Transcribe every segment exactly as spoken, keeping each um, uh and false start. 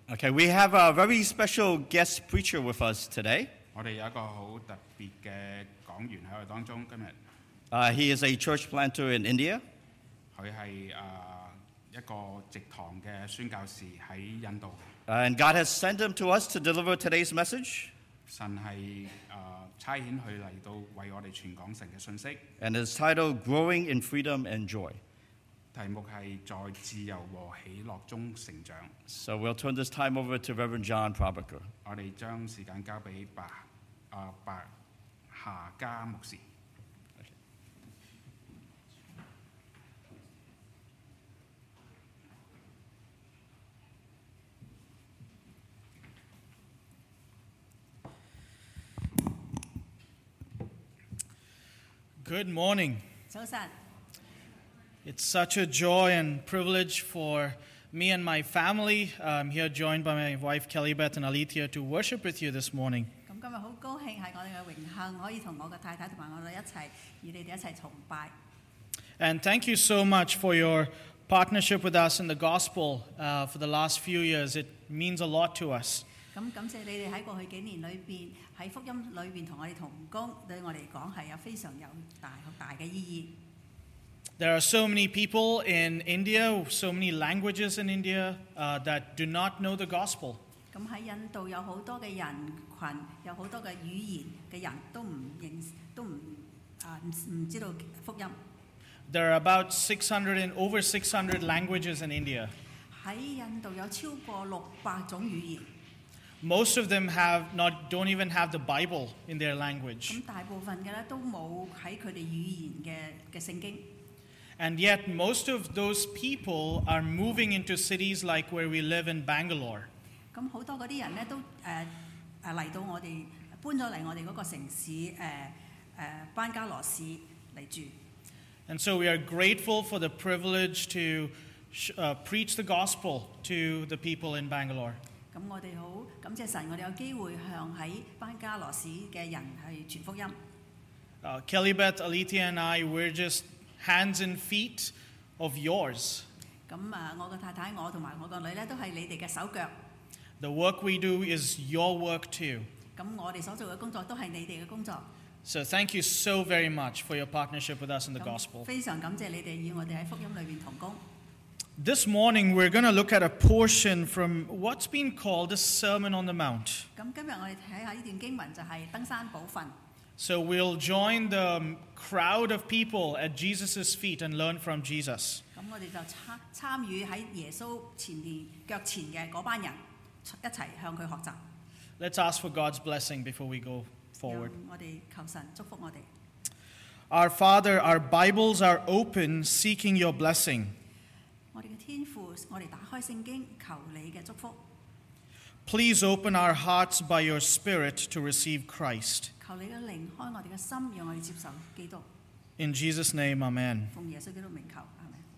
Okay, we have a very special guest preacher with us today. 我哋有一個好特別嘅講員喺我哋當中，今日 Uh, he is a church planter in India. 佢係誒一個直堂嘅宣教士喺印度。 And God has sent him to us to deliver today's message. 神係誒差遣佢嚟到為我哋傳講神嘅信息。 And it's titled Growing in Freedom and Joy. 題目係在自由和喜樂中成長。 So we'll turn this time over to Reverend John Probaker. 我哋將時間交俾白啊白夏嘉牧師。 Good morning. 早晨， It's such a joy and privilege for me and my family. I'm here joined by my wife Kelly Beth and Alethea to worship with you this morning. 咁今日好高興係我哋嘅榮幸，可以同我嘅太太同埋我哋一齊與你哋一齊崇拜。 And thank you so much for your partnership with us in the gospel uh, for the last few years. It means a lot to us. 咁感謝你哋喺過去幾年裏邊喺福音裏邊同我哋同工，對我嚟講係有非常有大好大嘅意義。 There are so many people in India, so many languages in India uh, that do not know the gospel. 咁喺印度有好多嘅人群，有好多嘅語言嘅人都唔認都唔啊唔唔知道福音。 There are about six hundred and over six hundred languages in India. 喺印度有超過六百種語言。 Most of them have not don't even have the Bible in their language. 咁大部分嘅咧都冇喺佢哋語言嘅嘅聖經。 And yet most of those people are moving into cities like where we live in Bangalore. 咁好多嗰啲人咧都誒誒嚟到我哋搬咗嚟我哋嗰個城市誒誒班加羅市嚟住。 And so we are grateful for the privilege to uh, preach the gospel to the people in Bangalore. 咁我哋好感謝神，我哋有機會向喺班加羅市嘅人去傳福音。 Uh, Kelly Beth, Alethea and I, we're just hands and feet of yours. 咁啊，我個太太我同埋我個女咧都係你哋嘅手腳。 The work we do is your work too. 咁我哋所做嘅工作都係你哋嘅工作。 So thank you so very much for your partnership with us in the 咁 gospel. 非常感謝你哋與我哋喺福音裏邊同工。 This morning we're going to look at a portion from what's been called the Sermon on the Mount. 咁今日我哋睇下呢段經文就係登山寶訓。 So we'll join the crowd of people at Jesus' feet and learn from Jesus. 咁我哋就參參與喺耶穌前面腳前嘅嗰班人一齊向佢學習。 Let's ask for God's blessing before we go forward. 讓我哋求神祝福我哋。 Our Father, our Bibles are open, seeking your blessing. 我哋嘅天父，我哋打開聖經，求你嘅祝福。 Please open our hearts by your Spirit to receive Christ. 求你嘅靈開我哋嘅心，讓我哋接受基督。 In Jesus' name, amen. 奉耶穌基督名求，阿們。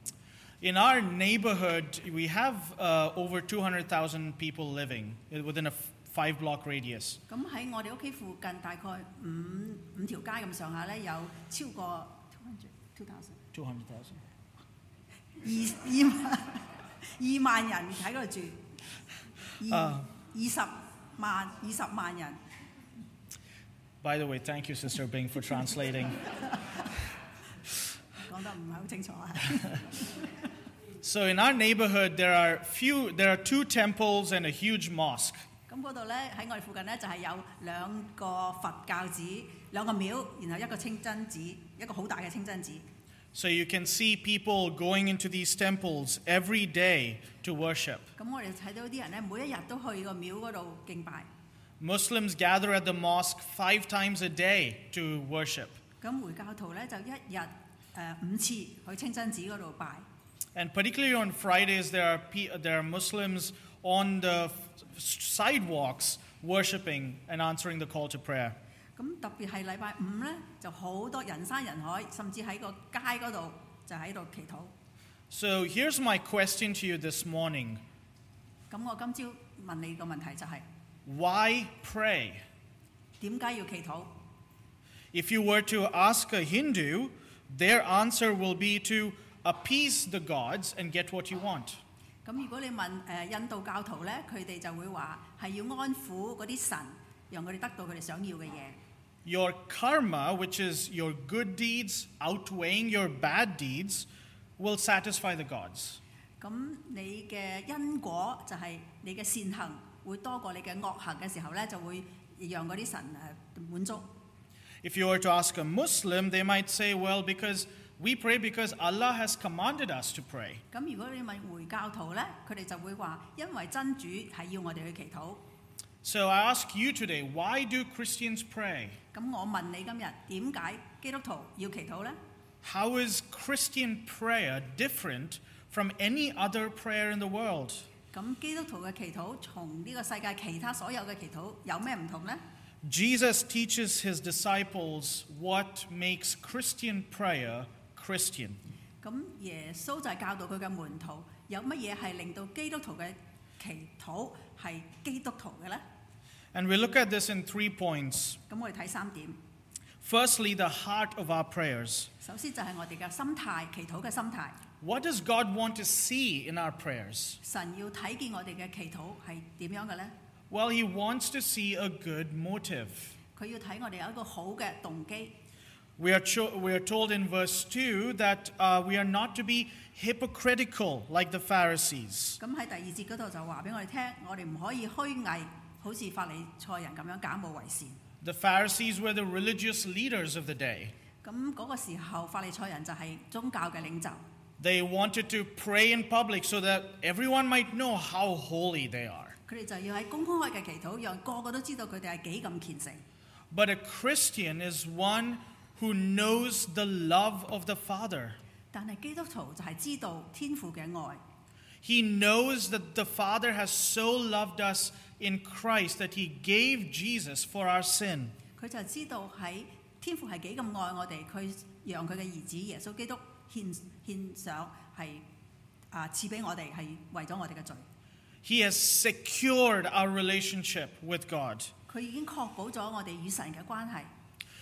In our neighborhood, we have uh, over two hundred thousand people living within a five-block radius. 咁喺我哋屋企附近大概五五條街咁上下咧，有超過 two thousand two hundred thousand. 二二萬二萬人喺嗰度住，二二十萬二十萬人。 By the way, thank you, Sister Bing, for translating. 講得唔係好清楚啊。 So in our neighborhood, there are few, there are two temples and a huge mosque. 咁嗰度咧喺我哋附近咧就係有兩個佛教寺、兩個廟，然後一個清真寺，一個好大嘅清真寺。 So you can see people going into these temples every day to worship. 咁我哋睇到啲人咧，每一日都去個廟嗰度敬拜。 Muslims gather at the mosque five times a day to worship. 咁回教徒咧就一日誒、呃、五次去清真寺嗰度拜。 And particularly on Fridays, there are pe- there are Muslims on the sidewalks worshiping and answering the call to prayer. 咁特別係禮拜五咧，就好多人山人海，甚至喺個街嗰度就喺度祈禱。 So here's my question to you this morning. 咁我今朝問你個問題就係、 Why pray? 點解要祈禱？ If you were to ask a Hindu, their answer will be to appease the gods and get what you want. 咁咁如果你問誒、呃、印度教徒咧，佢哋就會話係要安撫嗰啲神，讓佢哋得到佢哋想要嘅嘢。 Your karma, which is your good deeds outweighing your bad deeds, will satisfy the gods. 咁你嘅因果就係你嘅善行會多過你嘅惡行嘅時候咧，就會讓嗰啲神誒滿足。 If you were to ask a Muslim, they might say, well, because we pray because Allah has commanded us to pray. 咁如果你問回教徒咧，佢哋就會話，因為真主係要我哋去祈禱。 So I ask you today, why do Christians pray? 咁我問你今日點解基督徒要祈禱咧？ How is Christian prayer different from any other prayer in the world? 咁基督徒嘅祈禱從呢個世界其他所有嘅祈禱有咩唔同呢？ Jesus teaches his disciples what makes Christian prayer Christian. 咁耶穌就係教導佢嘅門徒有乜嘢係令到基督徒嘅祈禱係基督徒嘅咧？ And we look at this in three points. 咁我哋睇三點。 Firstly, the heart of our prayers. 首先就係我哋嘅心態，祈禱嘅心態。 What does God want to see in our prayers? 神要睇見我哋嘅祈禱係點樣嘅咧？ Well, he wants to see a good motive. 佢要睇我哋有一個好嘅動機。 We are, cho- we are told in verse two that uh, we are not to be hypocritical like the Pharisees. 咁喺第二節嗰度就話俾我哋聽，我哋唔可以虛偽，好似法利賽人咁樣假冒為善。 The Pharisees were the religious leaders of the day. 咁嗰個時候，法利賽人就係宗教嘅領袖。 They wanted to pray in public so that everyone might know how holy they are. 佢哋就要喺公開嘅祈禱，讓個個都知道佢哋係幾咁虔誠。 But a Christian is one who knows the love of the Father. 但係基督徒就係知道天父嘅愛， He knows that the Father has so loved us in Christ that he gave Jesus for our sin. 佢就知道喺天父係幾咁愛我哋，佢讓佢嘅兒子耶穌基督獻獻上係啊賜俾我哋，係為咗我哋嘅罪。 He has secured our relationship with God. 佢已經確保咗我哋與神嘅關係。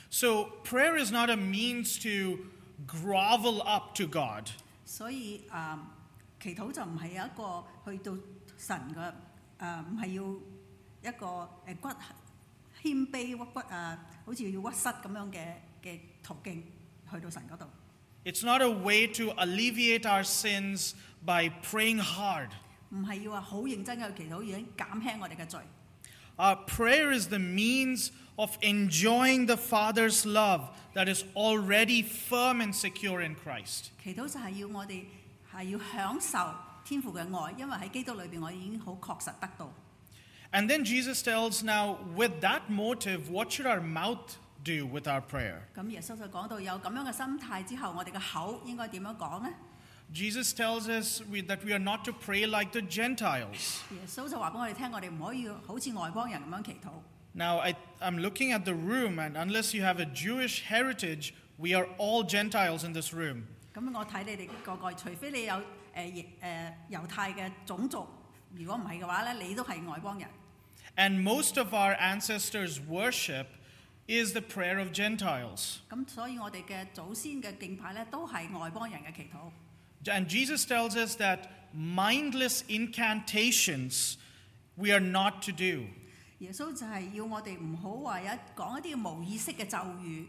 So prayer is not a means to grovel up to God. 所以啊、呃，祈禱就唔係有一個去到神嘅誒，唔係要一個誒骨謙卑屈骨啊，好似要屈膝咁樣嘅嘅途徑去到神嗰度。 It's not a way to alleviate our sins by praying hard. 唔係要話好認真嘅祈禱，已經減輕我哋嘅罪。 Our prayer is the means of enjoying the Father's love that is already firm and secure in Christ. 祈禱就係要我哋係要享受天父嘅愛，因為喺基督裏邊我已經好確實得到。 And then Jesus tells now, with that motive, what should our mouth do with our prayer? 咁耶穌就講到有咁樣嘅心態之後，我哋嘅口應該點樣講呢？ Jesus tells us we, that we are not to pray like the Gentiles. 耶穌就話俾我哋聽，我哋唔可以好似外邦人咁樣祈禱。 Now, I, I'm looking at the room, and unless you have a Jewish heritage, we are all Gentiles in this room. 咁我睇你哋個個，除非你有誒誒、呃、猶太嘅種族，如果唔係嘅話咧，你都係外邦人。 And most of our ancestors' worship is the prayer of Gentiles. 咁所以我哋嘅祖先嘅敬拜咧，都係外邦人嘅祈禱。 And Jesus tells us that mindless incantations we are not to do. 耶穌就係要我哋唔好話有講一啲無意識嘅咒語。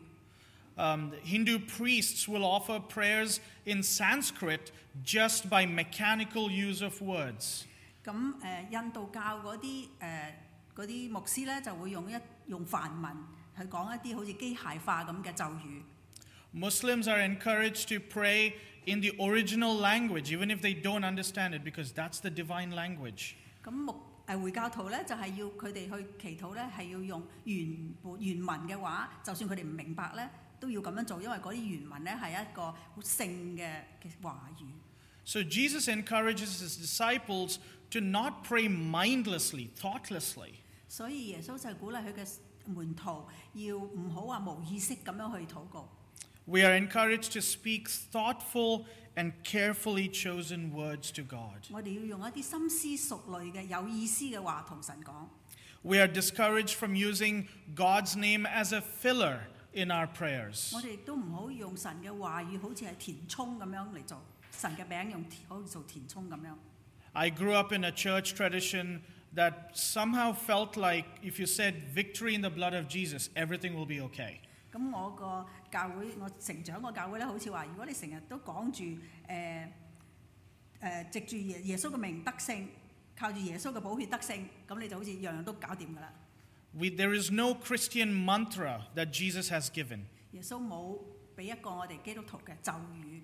Um, Hindu priests will offer prayers in Sanskrit just by mechanical use of words. 咁誒、呃、印度教嗰啲誒嗰啲牧師咧，就會用一用梵文去講一啲好似機械化咁嘅咒語。 Muslims are encouraged to pray in the original language, even if they don't understand it, because that's the divine language. 咁牧誒回教徒咧，就係、是、要佢哋去祈禱咧，係要用原本原文嘅話，就算佢哋唔明白咧，都要咁樣做，因為嗰啲原文咧係一個好聖嘅嘅話語。 So Jesus encourages his disciples to not pray mindlessly, thoughtlessly. 所以耶穌就係鼓勵佢嘅門徒要唔好話無意識咁樣去禱告。 We are encouraged to speak thoughtful and carefully chosen words to God. 我哋要用一啲深思熟慮嘅有意思嘅話同神講。 We are discouraged from using God's name as a filler in our prayers. 我哋亦都唔好用神嘅話語好似係填充咁樣嚟做，神嘅名用好似做填充咁樣。 I grew up in a church tradition that somehow felt like if you said victory in the blood of Jesus, everything will be okay. 咁我個教會，我成長個教會咧，好似話，如果你成日都講住誒誒藉住耶耶穌嘅名得勝，靠住耶穌嘅寶血得勝，咁你就好似樣樣都搞掂㗎啦。 We, there is no Christian mantra that Jesus has given. 耶穌冇俾一個我哋基督徒嘅咒語。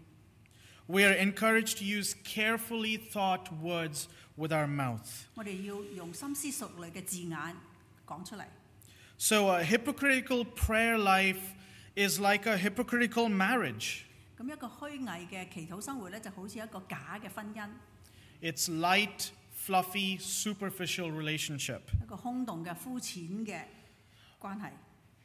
We are encouraged to use carefully thought words with our mouth. 我哋要用深思熟慮嘅字眼講出嚟。 So a hypocritical prayer life is like a hypocritical marriage. 咁一個虛偽嘅祈禱生活咧，就好似一個假嘅婚姻， It's light, fluffy, superficial relationship. 一個空洞嘅膚淺嘅關係。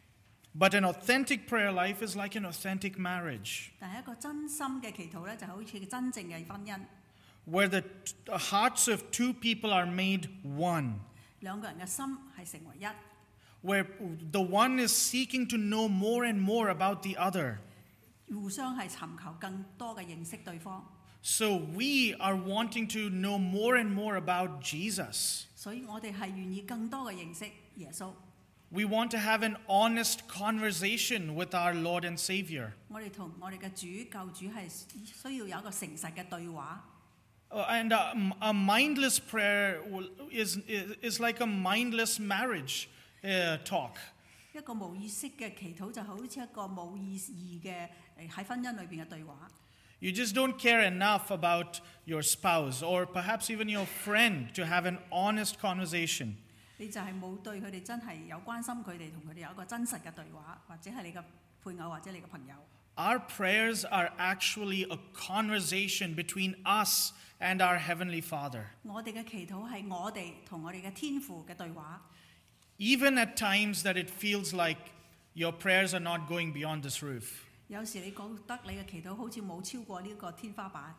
But an authentic prayer life is like an authentic marriage, 但係一個真心嘅祈禱咧，就好似真正嘅婚姻， where the t- hearts of two people are made one, 兩個人嘅心係成為一， where the one is seeking to know more and more about the other. 互相係尋求更多嘅認識對方。 So we are wanting to know more and more about Jesus. 所以我哋係願意更多嘅認識耶穌。 We want to have an honest conversation with our Lord and Savior. 我哋同我哋嘅主救主係需要有一個誠實嘅對話。 Uh, and a, a mindless prayer will- is, is, is like a mindless marriage uh, talk. 一個冇意識嘅祈禱就好似一個冇意義嘅誒喺婚姻裏邊嘅對話。 You just don't care enough about your spouse or perhaps even your friend to have an honest conversation. 你就係冇對佢哋真係有關心佢哋，同佢哋有一個真實嘅對話，或者係你嘅配偶或者你嘅朋友。 Our prayers are actually a conversation between us and our Heavenly Father. 我哋嘅祈禱係我哋同我哋嘅天父嘅對話。 Even at times that it feels like your prayers are not going beyond this roof. 有時你覺得你嘅祈禱好似冇超過呢個天花板，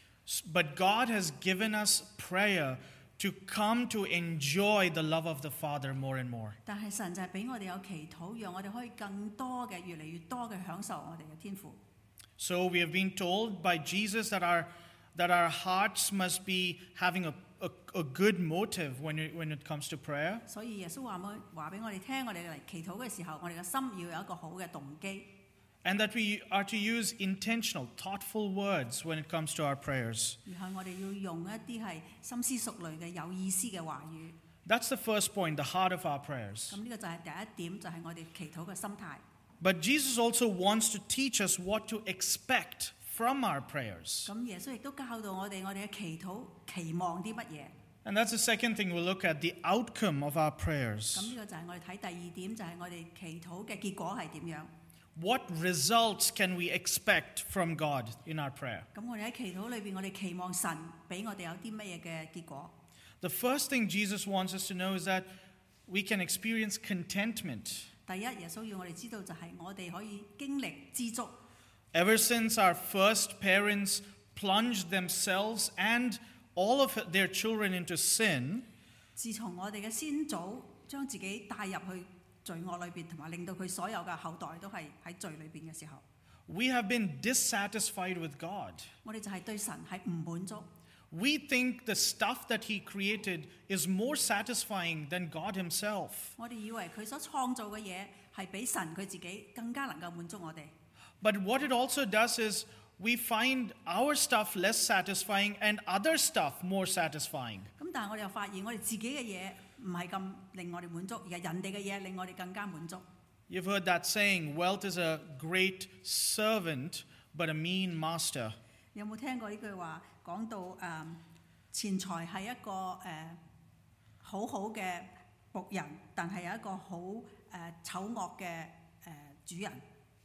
But God has given us prayer to come to enjoy the love of the Father more and more. 但係神就係俾我哋有祈禱，讓我哋可以更多嘅、越嚟越多嘅享受我哋嘅天父。 So we have been told by Jesus that our, that our hearts must be having a, a, a good motive when it, when it comes to prayer. 所以耶穌話我話俾我哋聽，我哋嚟祈禱嘅時候，我哋嘅心要有一個好嘅動機。 And that we are to use intentional, thoughtful words when it comes to our prayers. 然後我哋要用一啲係深思熟慮嘅有意思嘅話語。 That's the first point, the heart of our prayers. 咁呢個就係第一點，就係我哋祈禱嘅心態。 But Jesus also wants to teach us what to expect from our prayers. 咁耶穌亦都教導我哋，我哋嘅祈禱期望啲乜嘢？ And that's the second thing we'll look at, the outcome of our 咁 prayers. 呢個就係我哋睇第二點，就係我哋祈禱嘅結果係點樣？ What results can we expect from God in our prayer? 咁我哋喺祈禱裏邊，我哋期望神俾我哋有啲乜嘢嘅結果？ The first thing Jesus wants us to know is that we can experience contentment. 第一，耶穌要我哋知道就係我哋可以經歷知足。 Ever since our first parents plunged themselves and all of their children into sin, 自從我哋嘅先祖將自己帶入去罪惡裏邊，同埋令到佢所有嘅後代都係喺罪裏邊嘅時候， we have been dissatisfied with God. 我哋就係對神係唔滿足。 We think the stuff that He created is more satisfying than God Himself. 我哋以為佢所創造嘅嘢係比神佢自己更加能夠滿足我哋。 But what it also does is we find our stuff less satisfying and other stuff more satisfying. 咁但係我哋又發現，我哋自己嘅嘢唔係咁令我哋滿足，而係人哋嘅嘢令我哋更加滿足。 You've heard that saying, wealth is a great servant, but a mean master. 有冇聽過呢句話講到誒、呃、錢財係一個誒、呃、好好嘅僕人，但係有一個好誒、呃、醜惡嘅誒、呃、主人。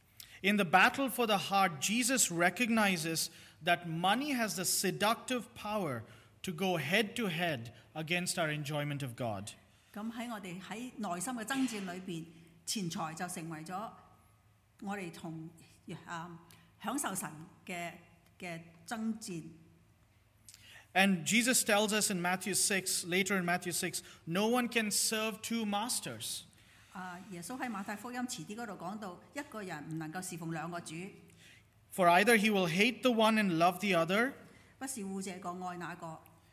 In the battle for the heart, Jesus recognizes that money has the seductive power to go head to head against our enjoyment of God. 咁喺我哋喺內心嘅爭戰裏邊，錢財就成為咗我哋同誒、呃、享受神嘅嘅爭戰。 And Jesus tells us in Matthew six, later in Matthew six, no one can serve two masters. 啊！耶穌喺馬太福音遲啲嗰度講到，一個人唔能夠侍奉兩個主， For either he will hate the one and love the other, 不是護這個愛那個，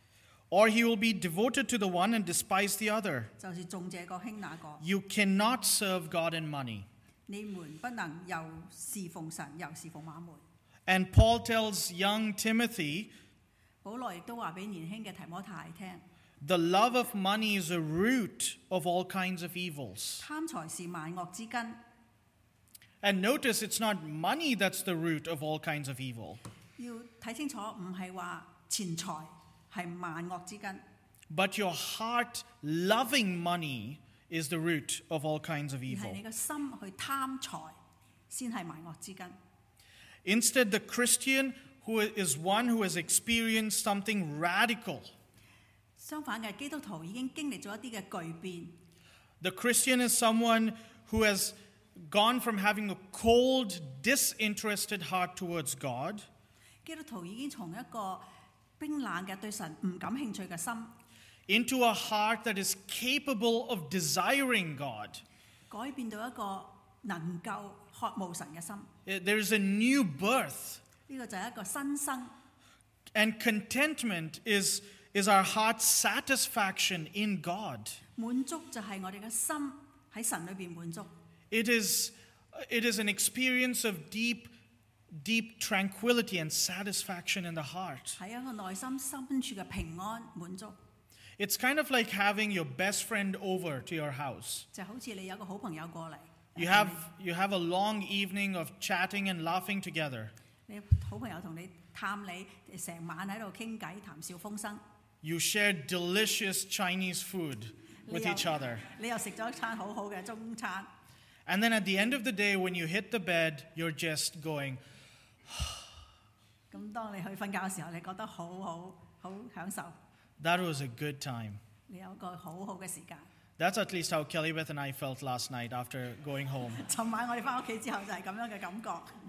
or he will be devoted to the one and despise the other. 就是重這個輕那個。 You cannot serve God and money. 你們不能又侍奉神又侍奉馬門。 And Paul tells young Timothy, 保羅亦都話俾年輕嘅提摩太聽， the love of money is a root of all kinds of evils. 貪財是萬惡之根。 And notice it's not money that's the root of all kinds of evil, 要睇清楚，唔係話錢財係萬惡之根， but your heart loving money is the root of all kinds of 而係 evil. 你嘅心去貪財先係萬惡之根。 Instead, the Christian who is one who has experienced something radical. 相反嘅，基督徒已經經歷咗一啲嘅巨變。 The Christian is someone who has gone from having a cold, disinterested heart towards God 基督徒已經從一個冰冷嘅對神唔感興趣嘅心， into a heart that is capable of desiring God. 改變到一個能夠渴慕神嘅心。 There is a new birth. 呢、個就係一個新生。 And contentment is, is our heart's satisfaction in God. 滿足就係我哋嘅心喺神裏邊滿足。 It is, it is an experience of deep, deep tranquility and satisfaction in the heart. 係一個內心深處嘅平安滿足， It's kind of like having your best friend over to your house. 就好似你有個好朋友過嚟， You have, you have a long evening of chatting and laughing together. 你好朋友同你探你，成晚喺度傾偈，談笑風生。 You share delicious Chinese food with 你又 each other. 你又食咗一餐好好嘅中餐， And then at the end of the day, when you hit the bed, you're just going, 咁當你去瞓覺嘅時候，你覺得好好好享受， that was a good time. 你有個好好嘅時間。 That's at least how Kelly Beth and I felt last night after going home. 尋晚我哋翻屋企之後就係咁樣嘅感覺。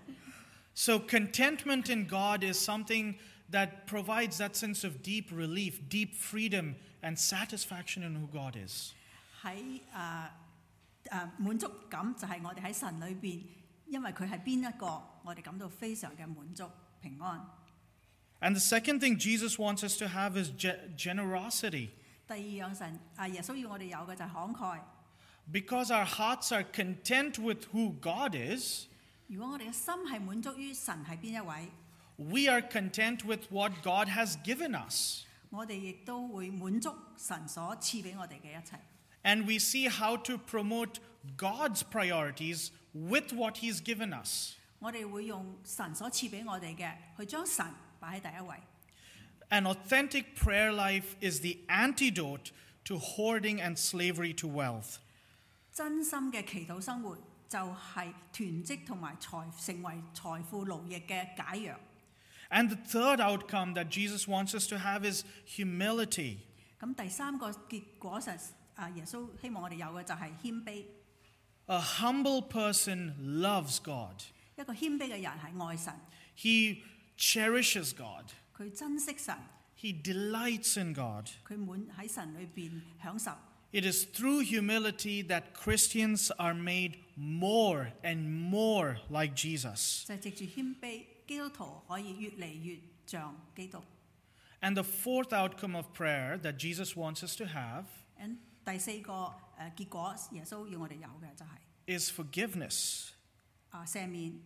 So contentment in God is something that provides that sense of deep relief, deep freedom, and satisfaction in who God is. 喺誒誒滿足感就係我哋喺神裏邊，因為佢係邊一個，我哋感到非常嘅滿足平安。 And the second thing Jesus wants us to have is ge- generosity. 第二樣神啊耶穌要我哋有嘅就係慷慨。 Because our hearts are content with who God is, 如果我哋嘅心係滿足於神係邊一位， we are content with what God has given us. 我哋亦都會滿足神所賜俾我哋嘅一切。 And we see how to promote God's priorities with what He's given us. 我哋會用神所賜俾我哋嘅，去將神擺喺第一位。 An authentic prayer life is the antidote to hoarding and slavery to wealth. 真心嘅祈禱生活就係囤積同埋財成為財富奴役嘅解藥。 And the third outcome that Jesus wants us to have is humility. 咁第三個結果實啊，耶穌希望我哋有嘅就係謙卑。 A humble person loves God. 一個謙卑嘅人係愛神， He cherishes God. 佢珍惜神， He delights in God. 佢滿喺神裏邊享受。 It is through humility that Christians are made more and more like Jesus. 就係藉住謙卑，基督徒可以越嚟越像基督。 And the fourth outcome of prayer that Jesus wants us to have 咁第四個誒、呃、結果，耶穌要我哋有嘅就係、 is forgiveness. 啊赦免。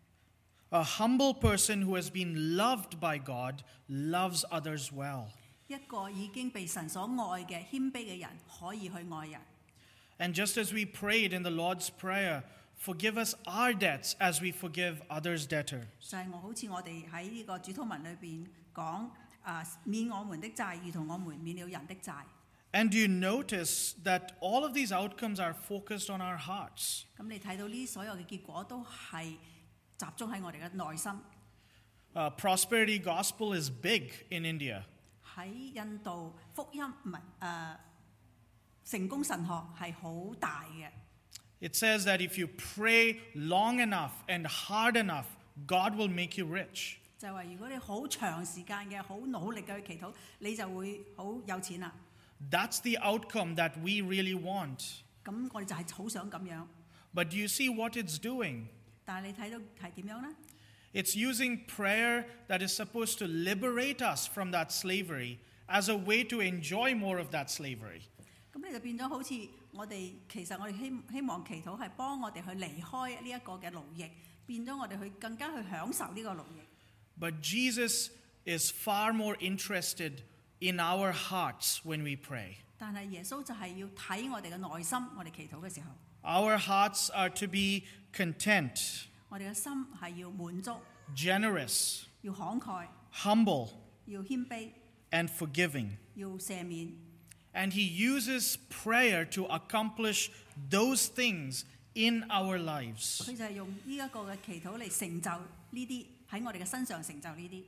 A humble person who has been loved by God loves others well. 一個已經被神所愛嘅謙卑嘅人，可以去愛人。 And just as we prayed in the Lord's Prayer, forgive us our debts as we forgive others' debtors. 就係我好似我哋喺呢個主禱文裏邊講啊，免我們的債，如同我們免了人的債。 And do you notice that all of these outcomes are focused on our hearts? 咁你睇到呢所有嘅結果都係集中喺我哋嘅內心。 Uh, prosperity gospel is big in India. 喺印度福音唔係誒成功神學係好大嘅。 It says that if you pray long enough and hard enough, God will make you rich. 就係話，如果你好長時間嘅好努力嘅去祈禱，你就會好有錢啦。 That's the outcome that we really want. 咁我哋就係好想咁樣， But do you see what it's doing? 但係你睇到係點樣呢？ It's using prayer that is supposed to liberate us from that slavery as a way to enjoy more of that slavery. 咁你就變咗好似我哋其實我哋希希望祈禱係幫我哋去離開呢一個嘅奴役，變咗我哋去更加去享受呢個奴役。 But Jesus is far more interested in our hearts when we pray. 但係耶穌就係要睇我哋嘅內心，我哋祈禱嘅時候， Our hearts are to be content, 我哋嘅心係要滿足， generous, 要慷慨， humble, 要謙卑， and forgiving. 要赦免。 And he uses prayer to accomplish those things in our lives. 佢就係用呢一個嘅祈禱嚟成就呢啲喺我哋嘅身上成就呢啲。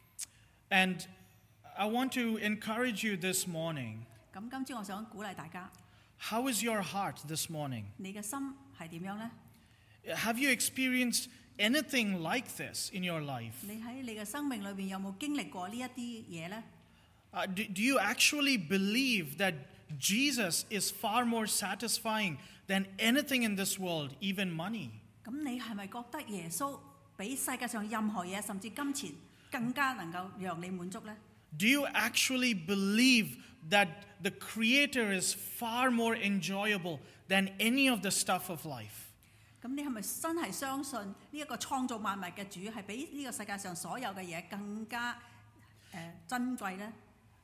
And I want to encourage you this morning. 咁今朝我想鼓勵大家， How is your heart this morning? 你嘅心係點樣呢？ Have you experienced anything like this in your life? 你喺你嘅生命裏邊有冇經歷過呢一啲嘢呢？ Uh, do, do you actually believe that Jesus is far more satisfying than anything in this world, even money? 咁你係咪覺得耶穌比世界上任何嘢，甚至金錢更加能夠讓你滿足呢？ Do you actually believe that the Creator is far more enjoyable than any of the stuff of life? 咁你係咪真係相信呢一個創造萬物嘅主係比呢個世界上所有嘅嘢更加誒、呃、珍貴呢？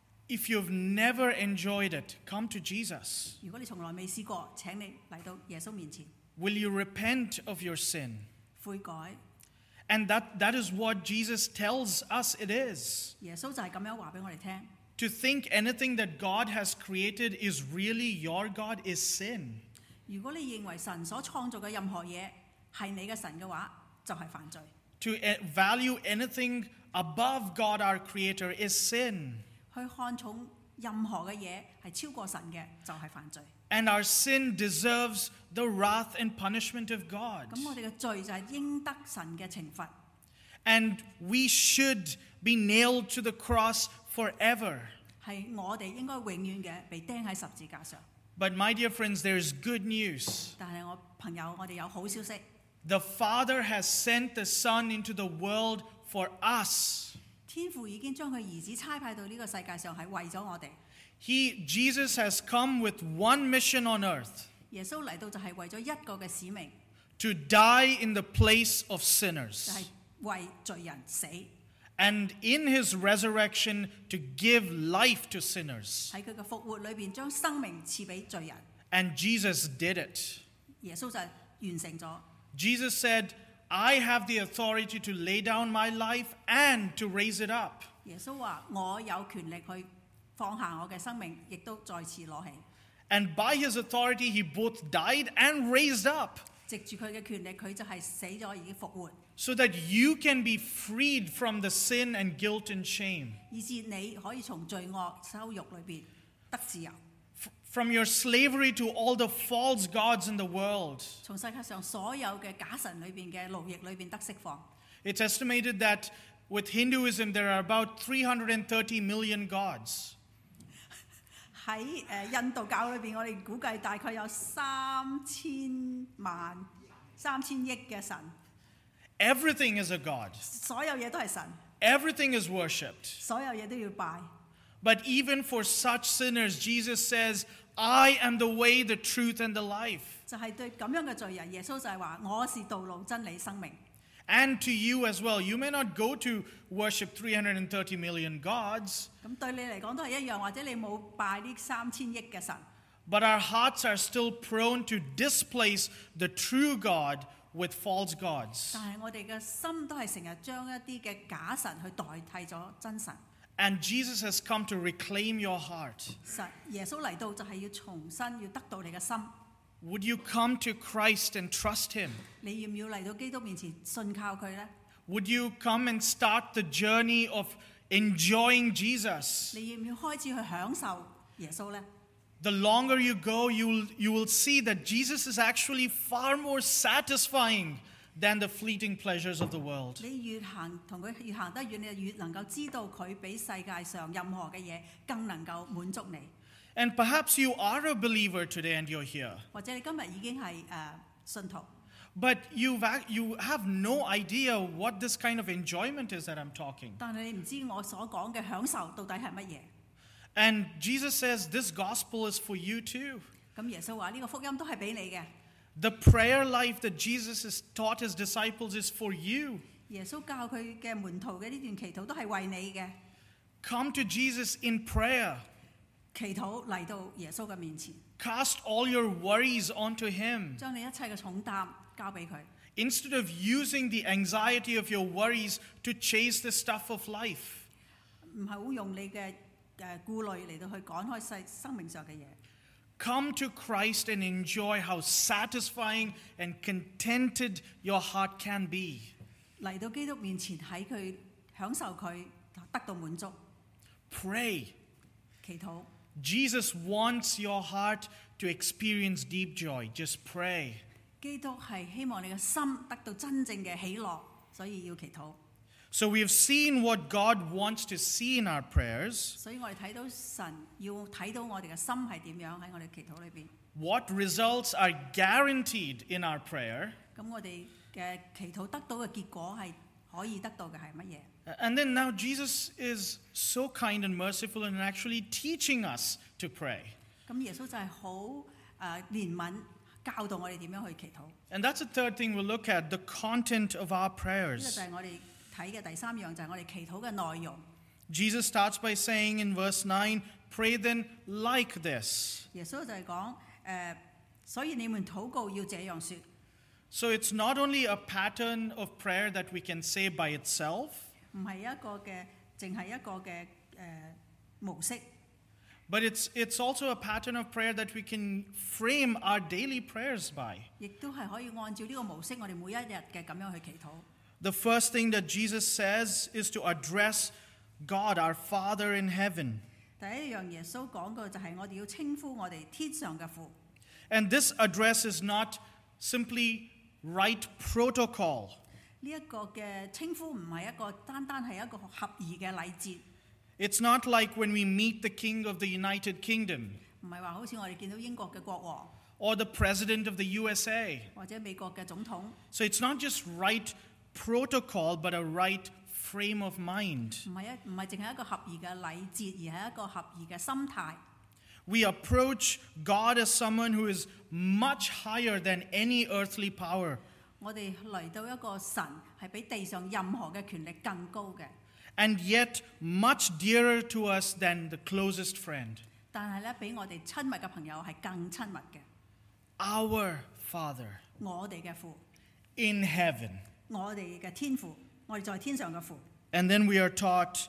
If you've never enjoyed it, come to Jesus. 如果你從來未試過，請你嚟到耶穌面前 Will you repent of your sin? 悔改。 And that, that is what Jesus tells us it is. 耶穌就係咁樣話俾我哋聽。 To think anything that God has created is really your God is sin. 如果你認為神所創造嘅任何嘢係你嘅神嘅話，就係、是、犯罪。 To eh, value anything above God our Creator is sin. 去看重任何嘅嘢係超過神嘅，就係、是、犯罪。 And our sin deserves the wrath and punishment of God. 咁我哋嘅罪就係應得神嘅懲罰。 And we should be nailed to the cross forever. 係我哋應該永遠嘅被釘喺十字架上。 But my dear friends, there's good news. 但係我朋友，我哋有好消息。 The Father has sent the Son into the world for us. 天父已經將佢兒子差派到呢個世界上，係為咗我哋。 He, Jesus has come with one mission on earth. 耶穌嚟到就係為咗一個嘅使命， To die in the place of 就 sinners. 係為罪人死。 And in his resurrection to give life to sinners. 喺佢嘅復活裏邊，將生命賜俾罪人。 And Jesus did it. 耶穌就係完成咗。 Jesus said, I have the authority to lay down my life and to raise it up. 耶穌話：我有權力去放下我嘅生命，亦都再次攞起。 And by his authority, he both died and raised up. 藉住佢嘅權力，佢就係死咗，已經復活， So that you can be freed from the sin and guilt and shame. 以致你可以從罪惡羞辱裏邊得自由， F- from your slavery to all the false gods in the world. 從世界上所有嘅假神裏邊嘅奴役裏邊得釋放。 It's estimated that with Hinduism, there are about three hundred thirty million gods. 喺誒印度教裏邊，我哋估計大概有三千萬、三千億嘅神， Everything is a god. 所有嘢都係神， Everything is worshipped. 所有嘢都要拜。 But even for such sinners, Jesus says, I am the way, the truth, and the life. 就係對咁樣嘅罪人，耶穌就係話：我是道路、真理、生命。 And to you as well. You may not go to worship three hundred thirty million gods, 咁對你嚟講都係一樣，或者你冇拜呢三千億嘅神， but our hearts are still prone to displace the true God with false gods. 但係我哋嘅心都係成日將一啲嘅假神去代替咗真神。 And Jesus has come to reclaim your heart. 神耶穌嚟到就係要重新要得到你嘅心。 Would you come to Christ and trust him? 你要唔要嚟到基督面前信靠佢呢？ Would you come and start the journey of enjoying Jesus? 你要唔要開始去享受耶穌呢？ The longer you go, you will, you will see that Jesus is actually far more satisfying than the fleeting pleasures of the world. 你越行同佢越行得遠，你就越能夠知道佢比世界上任何嘅嘢更能夠滿足你。 And perhaps you are a believer today and you're here, 或者你今日已經係誒、呃、信徒， but you've, ac- you have no idea what this kind of enjoyment is that I'm talking. 但係你唔知我所講嘅享受到底係乜嘢。 And Jesus says this gospel is for you too. 咁耶穌話呢個福音都係俾你嘅。 The prayer life that Jesus has taught his disciples is for you. 耶穌教佢嘅門徒嘅呢段祈禱都係為你嘅。 Come to Jesus in prayer. 祈禱嚟到耶穌嘅面前， Cast all your worries onto him. 將你一切嘅重擔交俾佢。 Instead of using the anxiety of your worries to chase the stuff of life. 唔係好用你嘅誒顧慮嚟到去趕開世生命上嘅嘢。 Come to Christ and enjoy how satisfying and contented your heart can be. 嚟到基督面前喺佢享受佢得到滿足。 Pray. 祈禱。 Jesus wants your heart to experience deep joy. Just pray. 基督係希望你嘅心得到真正嘅喜樂，所以要祈禱。 So we have seen what God wants to see in our prayers. 所以我哋睇到神要睇到我哋嘅心係點樣喺我哋祈禱裏邊。 What results are guaranteed in our prayer. 咁我哋嘅祈禱得到嘅結果係可以得到嘅係乜嘢？ And then now Jesus is so kind and merciful and actually teaching us to pray. 咁耶穌就係好誒憐憫，教導我哋點樣去祈禱。 And that's the third thing we'll look at, the content of our 呢個 prayers. 就係我哋睇嘅第三樣，就係我哋祈禱嘅內容。 Jesus starts by saying in verse nine, pray then like this. 耶穌就係講誒，所以你們禱告要這樣説。 So it's not only a pattern of prayer that we can say by itself, 唔係一個嘅，淨係一個嘅誒、模式， but it's, it's also a pattern of prayer that we can frame our daily prayers by. 亦都係可以按照呢個模式，我哋每一日嘅咁樣去祈禱。 The first thing that Jesus says is to address God, our Father in heaven. 第一樣耶穌講嘅就係我哋要稱呼我哋天上嘅父。 And this address is not simply right protocol. 呢一個嘅稱呼唔係一個單單係一個合宜嘅禮節， It's not like when we meet the King of the United Kingdom 唔係話好似我哋見到英國嘅國王 or the President of the U S A. 或者美國嘅總統， So it's not just right protocol, but a right frame of mind. 唔係一唔係淨係一個合宜嘅禮節，而係一個合宜嘅心態。 We approach God as someone who is much higher than any earthly power. 我哋嚟到一個神係比地上任何嘅權力更高嘅， And yet much dearer to us than the closest friend. 但係咧比我哋親密嘅朋友係更親密嘅。 Our Father 我哋嘅父， in heaven. 我哋嘅天父，我哋在天上嘅父。 And then we are taught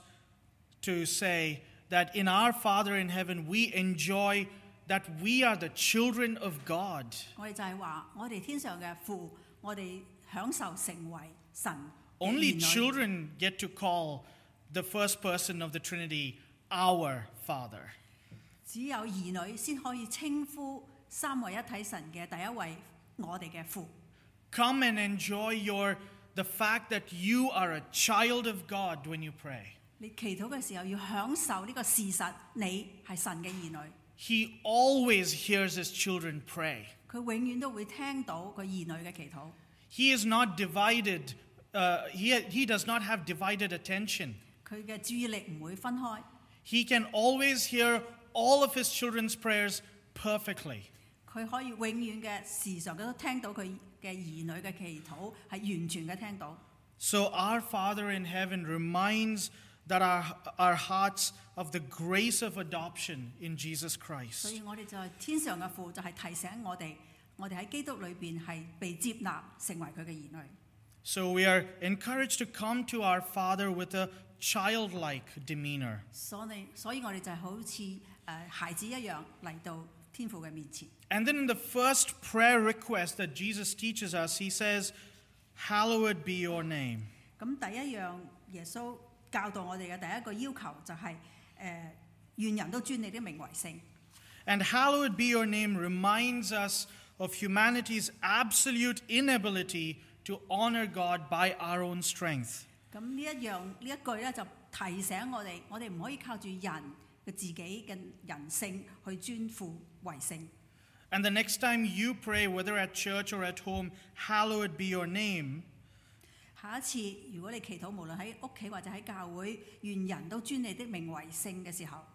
to say that in our Father in heaven, we enjoy that we are the children of God. 我哋就係話，我哋天上嘅父，我哋享受成為神嘅 Only 兒女。 children get to call the first person of the Trinity our Father. 只有兒女先可以稱呼三位一體神嘅第一位我哋嘅父。 Come and enjoy your the fact that you are a child of God when you pray. 你祈禱嘅時候要享受呢個事實，你係神嘅兒女。 He always hears his children pray. 佢永遠都會聽到佢兒女嘅祈禱。 He is not divided. Uh, he, he does not have divided attention. 佢嘅注意力唔會分開， He can always hear all of his children's prayers perfectly. 佢可以永遠嘅時常都聽到佢嘅兒女嘅祈禱，係完全嘅聽到。 So our Father in heaven reminds that our, our hearts of the grace of adoption in Jesus 所 Christ. 以我哋就係天上嘅父，就係提醒我哋，我哋喺基督裏邊係被接納，成為佢嘅兒女。 So we are encouraged to come to our Father with a childlike demeanor. 所以所以我哋就係好似誒、呃孩子一樣嚟到天父嘅面前。 And then in the first prayer request that Jesus teaches us, he says, "Hallowed be your name." 咁第一樣耶穌教導我哋嘅第一個要求就係、誒願人都尊你的名為聖。 And hallowed be your name reminds us of humanity's absolute inability to honor God by our own strength. 咁呢一樣呢一句咧就提醒我哋，我哋唔可以靠住人嘅自己嘅人性去尊父為聖。 And the next time you pray, whether at church or at home, "Hallowed be your name," 下一次如果你祈禱，無論喺屋企或者喺教會，願人都尊你的名為聖嘅時候，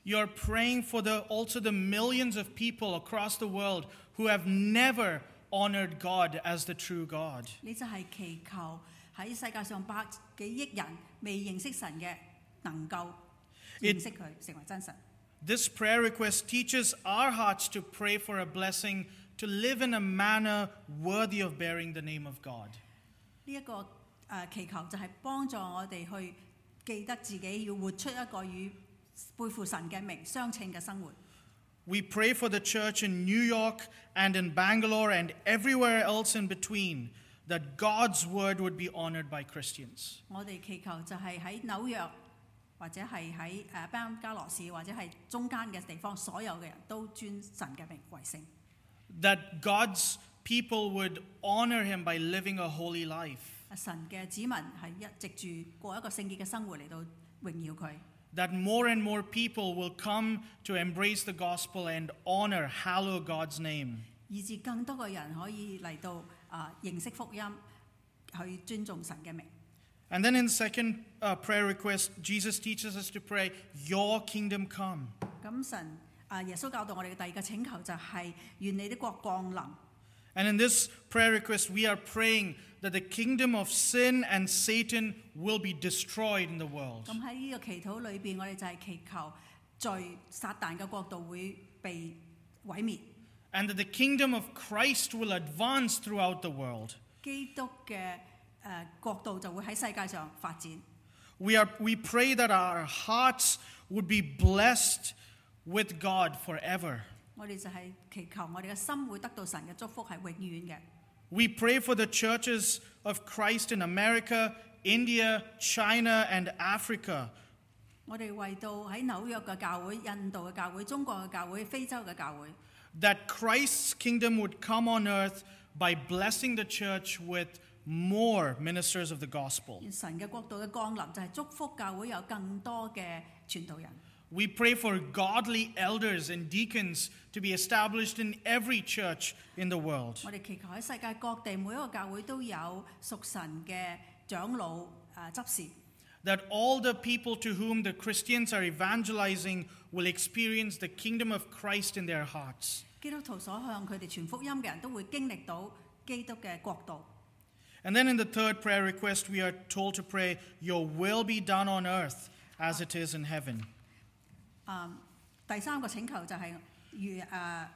You're praying for the also the millions of people across the world who have never honored God as the true God. 你就係祈求喺世界上百幾億人未認識神嘅，能夠認識佢，成為真神。 This prayer request teaches our hearts to pray for a blessing to live in a manner worthy of bearing the name of God. 呢一個誒祈求就係幫助我哋去記得自己要活出一個與背負神嘅名相稱嘅生活。 We pray for the church in New York and in Bangalore and everywhere else in between that God's word would be honored by Christians. 我哋祈求就係喺紐約或者係喺誒班加羅市或者係中間嘅地方，所有嘅人都尊神嘅名為聖。 That God's people would honor him by living a holy life. 神嘅子民係一直住過一個聖潔嘅生活嚟到榮耀佢。 That more and more people will come to embrace the gospel and honor, hallow God's name. 以致更多嘅人可以嚟到啊、認識福音，去尊重神嘅名。 And then in second uh, prayer request, Jesus teaches us to pray, your kingdom come. 咁神啊耶穌教導我哋嘅第二個請求就係願你的國降臨。 And in this prayer request, we are praying that the kingdom of sin and Satan will be destroyed in the world. 咁喺呢個祈禱裏邊，我哋就係祈求罪撒旦嘅國度會被毀滅， And that the kingdom of Christ will advance throughout the world. 基督嘅誒國度就會喺世界上發展。 We are we pray that our hearts would be blessed with God forever. 我哋就係祈求我哋嘅心會得到神嘅祝福係永遠嘅。 We pray for the churches of Christ in America, India, China, and Africa. 我哋為到喺紐約嘅教會、印度嘅教會、中國嘅教會、非洲嘅教會， That Christ's kingdom would come on earth by blessing the church with more ministers of the gospel. 神嘅國度嘅降臨就係祝福教會有更多嘅傳道人。 We pray for godly elders and deacons to be established in every church in the world. 我哋祈求喺世界各地每一個教會都有屬神嘅長老誒、呃、執事。 That all the people to whom the Christians are evangelizing will experience the kingdom of Christ in their hearts. 基督徒所向佢哋傳福音嘅人都會經歷到基督嘅國度。 And then in the third prayer request, we are told to pray, your will be done on earth as it is in heaven. 嗯，第三個請求就係如誒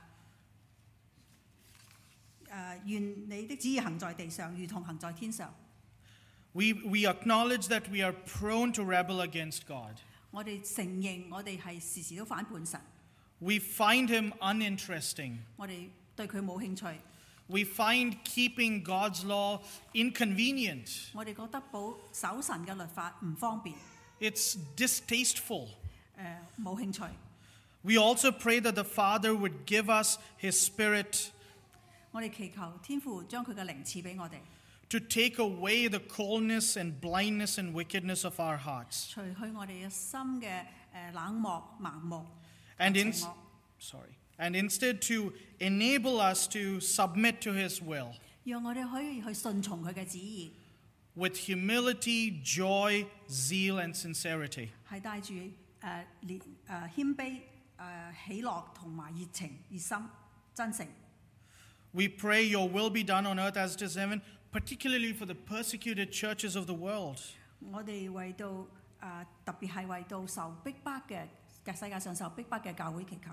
誒願你的旨意行在地上，如同行在天上。 We, we acknowledge that we are prone to rebel against God. 我哋承認我哋係時時都反叛神， We find him uninteresting. 我哋對佢冇興趣， We find keeping God's law inconvenient. 我哋覺得保守神嘅律法唔方便， It's distasteful. 誒冇興趣。 We also pray that the Father would give us his Spirit 我哋祈求天父將佢嘅靈賜俾我哋， to take away the coldness and blindness and wickedness of our hearts. 除去我哋嘅心嘅誒冷漠、盲目、 And, 邪 in, 惡， sorry, and instead to enable us to submit to his will 讓我哋可以去順從佢嘅旨意， with humility, joy, zeal, and sincerity. 係帶住誒憐誒謙卑、誒喜樂同埋熱情、熱心、真誠。 We pray your will be done on earth as it is in heaven, particularly for the persecuted churches of the world. 我哋為到誒、呃、特別係為到受逼迫嘅嘅世界上受逼迫嘅教會祈求。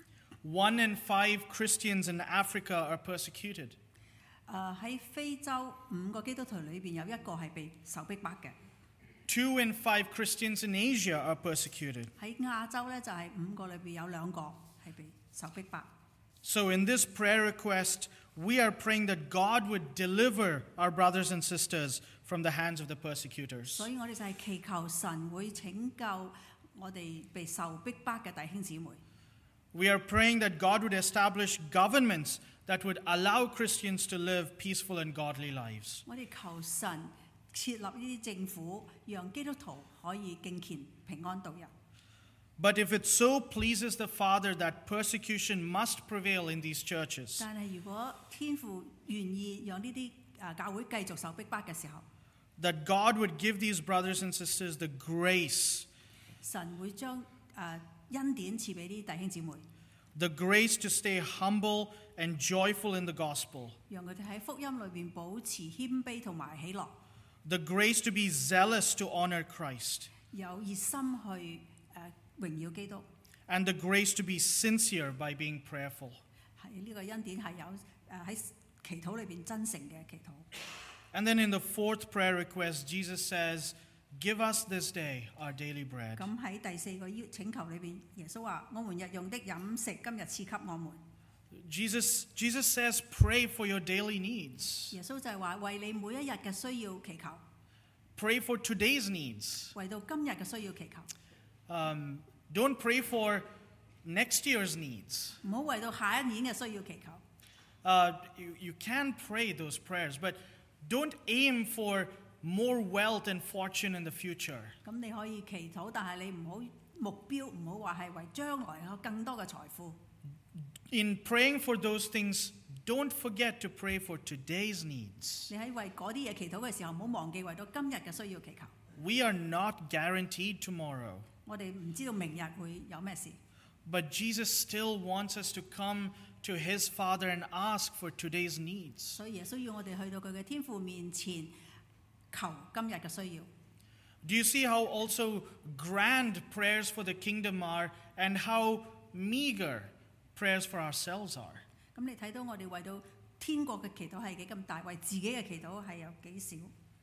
One in five Christians in Africa are persecuted. 誒喺非洲五個基督徒裏邊有一個係被受逼迫嘅。 Two in five Christians in Asia are persecuted. 喺亞洲咧就係、五個裏邊有兩個係被受逼迫。 So in this prayer request, we are praying that God would deliver our brothers and sisters from the hands of the persecutors. 所以我哋就係祈求神會拯救我哋被受逼迫嘅弟兄姊妹。 We are praying that God would establish governments that would allow Christians to live peaceful and godly lives. 我哋求神設立呢啲政府，讓基督徒可以敬虔平安度日。 But if it so pleases the Father that persecution must prevail in these churches, 但係如果天父願意讓呢啲誒教會繼續受逼迫嘅時候， that God would give these brothers and sisters the grace 神會將誒恩典賜俾啲弟兄姊妹， The grace to stay humble and joyful in the gospel. 讓佢哋喺福音裏邊保持謙卑同埋喜樂， The grace to be zealous to honor Christ. 有熱心去誒、呃、榮耀基督。 And the grace to be sincere by being prayerful. 係呢個恩典係有誒喺祈禱裏邊真誠嘅祈禱。 And then in the fourth prayer request, Jesus says, "Give us this day our daily bread." 咁喺第四個要請求裏邊，耶穌話：我們日用的飲食，今日賜給我們。 Jesus, Jesus says, "Pray for your daily needs. 耶穌就係話為你每一日嘅需要祈求， Pray for today's needs. 為到今日嘅需要祈求， Um, don't pray for next year's needs." 唔好為到下一年嘅需要祈求。 Uh, you, you can pray those prayers, but don't aim for more wealth and fortune in the future. 咁你可以祈禱，但係你唔好目標唔好話係為將來有更多嘅財富。 In praying for those things, don't forget to pray for today's needs. 你喺為嗰啲嘢祈禱嘅時候，唔好忘記為到今日嘅需要祈求。 We are not guaranteed tomorrow, 我哋唔知道明日會有咩事， but Jesus still wants us to come to his Father and ask for today's needs. 所以耶穌要我哋去到佢嘅天父面前求今日嘅需要。 Do you see how also grand prayers for the kingdom are and how meager prayers for ourselves are? 咁你睇到我哋為到天國嘅祈禱係幾咁大，為自己嘅祈禱係有幾少？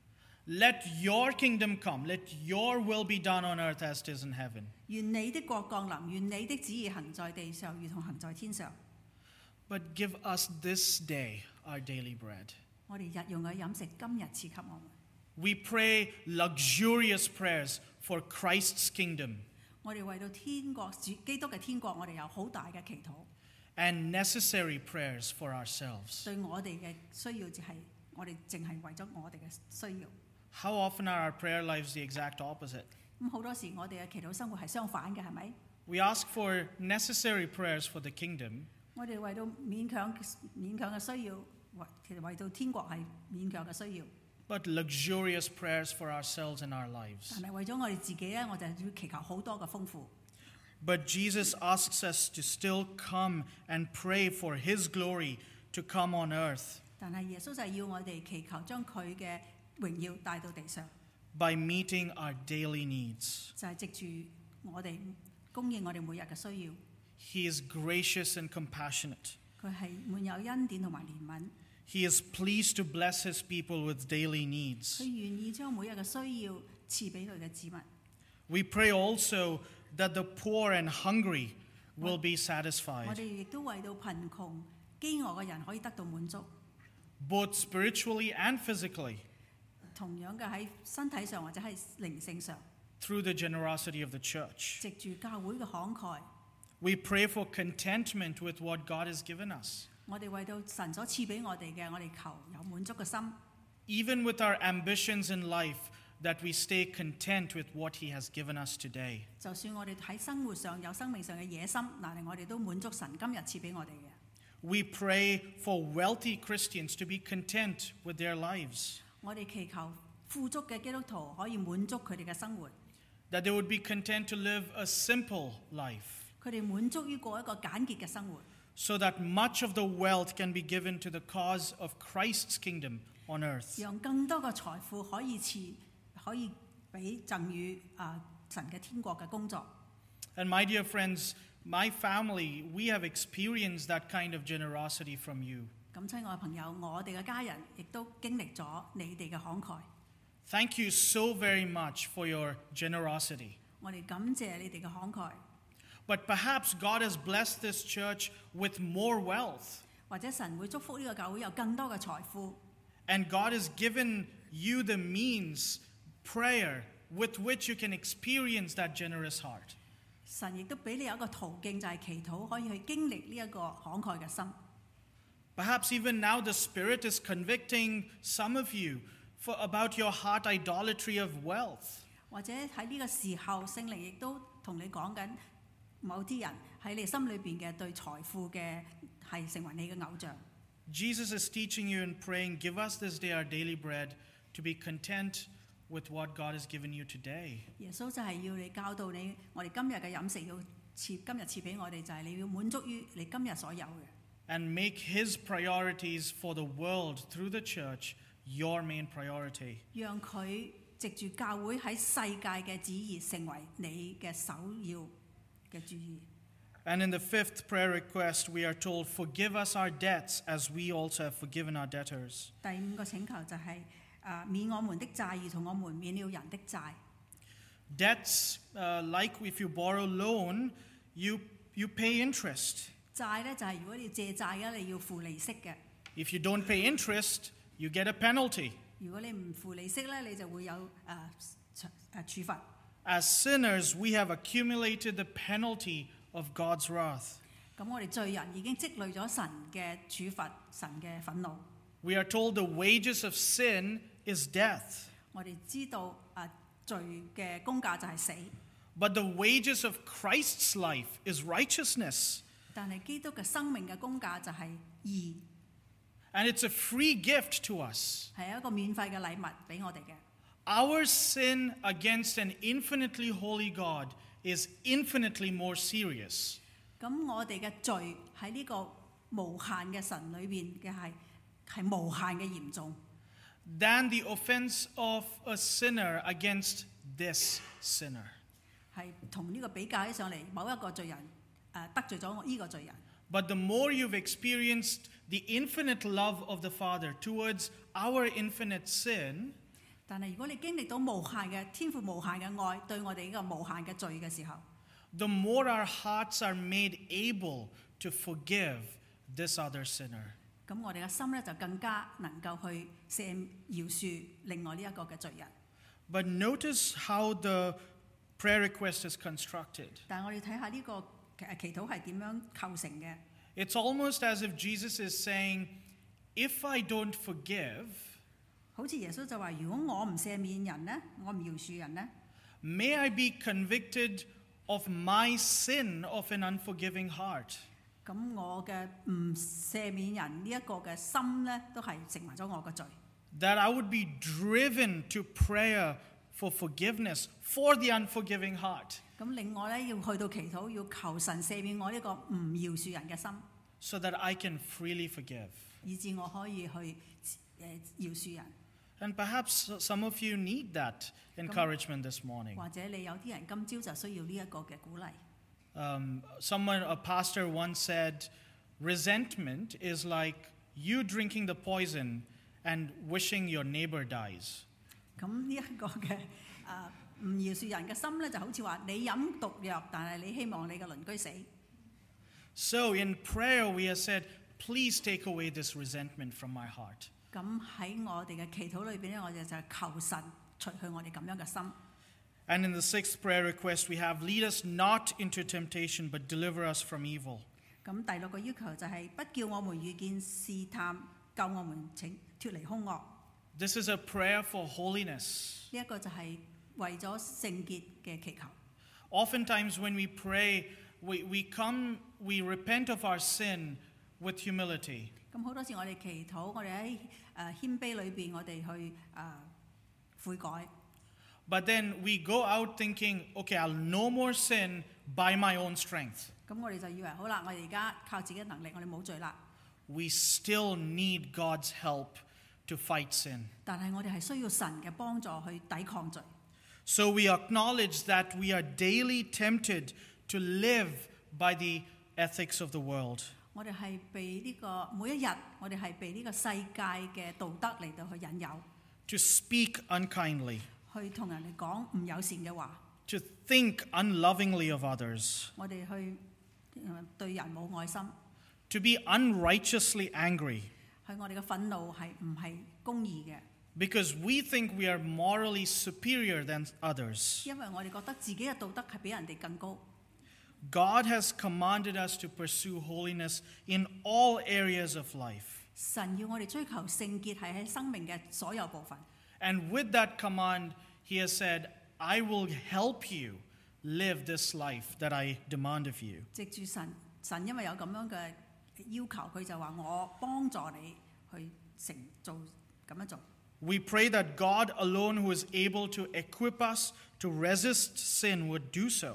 Let your kingdom come, let your will be done on earth as it is in heaven. 願你的國降臨，願你的旨意行在地上，如同行在天上。 But give us this day our daily bread. 我哋日用嘅飲食，今日賜給我們。 We pray luxurious prayers for Christ's kingdom 我哋為到天國主基督嘅天國，我哋有好大嘅祈禱。 and necessary prayers for ourselves. 對我哋嘅需要就係我哋淨係為咗我哋嘅需要。 How often are our prayer lives the exact opposite? 咁好多時我哋嘅祈禱生活係相反嘅，係咪？ We ask for necessary prayers for the kingdom, 我哋為到勉強勉強嘅需要，為其實為到天國係勉強嘅需要。 but luxurious prayers for ourselves and our lives. 但係為咗我哋自己咧，我就要祈求好多嘅豐富。 But Jesus asks us to still come and pray for his glory to come on earth 但係耶穌就係要我哋祈求將佢嘅榮耀帶到地上， by meeting our daily needs. 就係藉住我哋供應我哋每日嘅需要。 He is gracious and compassionate. 佢係滿有恩典同埋憐憫， He is pleased to bless his people with daily needs. 佢願意將每日嘅需要賜俾佢嘅子民。 We pray also that the poor and hungry will be 我 satisfied, 哋亦都為到貧窮、飢餓嘅人可以得到滿足， both spiritually and physically, 同樣嘅喺身體上或者係靈性上， through the generosity of the church. 藉住教會嘅慷慨， We pray for contentment with what God has given us, 我哋為到神所賜俾我哋嘅，我哋求有滿足嘅心。 even with our ambitions in life, that we stay content with what he has given us today. 就算我哋喺生活上有生命上嘅野心，嗱，我哋都滿足神今日賜俾我哋嘅。 We pray for wealthy Christians to be content with their lives, 我哋祈求富足嘅基督徒可以滿足佢哋嘅生活， that they would be content to live a simple life, 佢哋滿足於過一個簡潔嘅生活， so that much of the wealth can be given to the cause of Christ's kingdom on earth. 讓更多嘅財富可以賜可以俾贈予啊神嘅天國嘅工作。 And my dear friends, my family, we have experienced that kind of generosity from you. 咁親愛嘅朋友，我哋嘅家人亦都經歷咗你哋嘅慷慨， Thank you so very much for your generosity. 我哋感謝你哋嘅慷慨。 But perhaps God has blessed this church with more wealth, 或者神會祝福呢個教會有更多嘅財富， and God has given you the means, prayer, with which you can experience that generous heart. 神亦都俾你有一個途徑，就係祈禱可以去經歷呢一個慷慨嘅心。 Perhaps even now the Spirit is convicting some of you for, about your heart idolatry of wealth. 或者喺呢個時候，聖靈亦都同你講緊某啲人喺你心裏邊嘅對財富嘅係成為你嘅偶像。 Jesus is teaching you and praying, give us this day our daily bread, to be content with what God has given you today. 耶穌就係要你教導你，我哋今日嘅飲食要賜今日賜俾我哋就係你要滿足於你今日所有嘅。 And make His priorities for the world through the church your main priority. 讓佢藉住教會喺世界嘅旨意成為你嘅首要嘅注意。 And in the fifth prayer request, we are told, forgive us our debts as we also have forgiven our debtors. 第五個請求就係、啊、免我們的債，如同我們免了人的債。 Debts, uh, like if you borrow loan, you, you pay interest. 債咧就係、如果你要借債嘅，你要付利息嘅。 If you don't pay interest, you get a penalty. 如果你唔付利息咧，你就會有誒誒、啊、處罰。 As sinners, we have accumulated the penalty of God's wrath. 咁我哋罪人已經積累咗神嘅處罰，神嘅憤怒。 We are told the wages of sin is death. 我哋知道啊罪嘅工價就係死， But the wages of Christ's life is righteousness. 但係基督嘅生命嘅工價就係義， And it's a free gift to us. 係一個免費嘅禮物俾我哋嘅。 Our sin against an infinitely holy God is infinitely more serious. 咁我哋嘅罪喺呢個無限嘅神裏邊嘅係係無限嘅嚴重， than the offense of a sinner against this sinner. 係同呢個比較起上嚟，某一個罪人誒、呃、得罪咗我呢個罪人。 But the more you've experienced the infinite love of the Father towards our infinite sin, 但係如果你經歷到無限嘅天父無限嘅愛對我哋呢個無限嘅罪嘅時候， the more our hearts are made able to forgive this other sinner. 咁我哋嘅心咧就更加能夠去赦饒恕另外呢一個嘅罪人。 But notice how the prayer request is constructed. 但係我哋睇下呢個誒祈禱係點樣構成嘅。 It's almost as if Jesus is saying, if I don't forgive, 好似耶穌就話：如果我唔赦免人呢，我唔饒恕人呢， may I be convicted of my sin of an unforgiving heart. 咁我嘅唔赦免人呢一個嘅心呢，都係成為咗我嘅罪。 That I would be driven to prayer for forgiveness for the unforgiving heart, 咁另外咧，要去到祈禱，要求神赦免我呢個唔饒恕人嘅心， so that I can freely forgive. 以致我可以去誒饒恕人。 And perhaps some of you need that encouragement this morning. 或者你有啲人今朝就需要呢一個嘅鼓勵。 Um, someone, a pastor once said, resentment is like you drinking the poison and wishing your neighbor dies. 咁呢一個嘅誒唔饒恕人嘅心咧，就好似話你飲毒藥，但係你希望你嘅鄰居死。 So in prayer we have said, please take away this resentment from my heart. 咁喺我哋嘅祈禱裏邊咧，我哋就係求神除去我哋咁樣嘅心。 And in the sixth prayer request we have, lead us not into temptation, but deliver us from evil. 咁第六個要求就係不叫我們遇見試探，救我們請脱離兇惡。 This is a prayer for holiness. 呢一個就係為咗聖潔嘅祈求。 Oftentimes when we pray, we, we come, we repent of our sin with humility. 咁好多時我哋祈禱，我哋喺誒謙卑裏邊，我哋去誒、呃、悔改。 But then we go out thinking, okay, I'll no more sin by my own strength. 咁我哋就以為好啦，我哋而家靠自己嘅能力，我哋冇罪啦。 We still need God's help to fight sin. 但係我哋係需要神嘅幫助去抵抗罪。 So we acknowledge that we are daily tempted to live by the ethics of the world. 我哋係被呢、這個每一日，我哋係被呢個世界嘅道德嚟到去引誘， To speak unkindly, 去同人哋講唔友善嘅話， to think unlovingly of others, 我哋去、呃、對人冇愛心， to be unrighteously angry, 係我哋嘅憤怒係唔係公義嘅， because we think we are morally superior than others. 因為我哋覺得自己嘅道德係比人哋更高。 God has commanded us to pursue holiness in all areas of life. 神要我哋追求聖潔係喺生命嘅所有部分。 And with that command, He has said, I will help you live this life that I demand of you. 藉住神，神因為有咁樣嘅要求，佢就話我幫助你去成做咁樣做。 We pray that God alone, who is able to equip us to resist sin, would do so.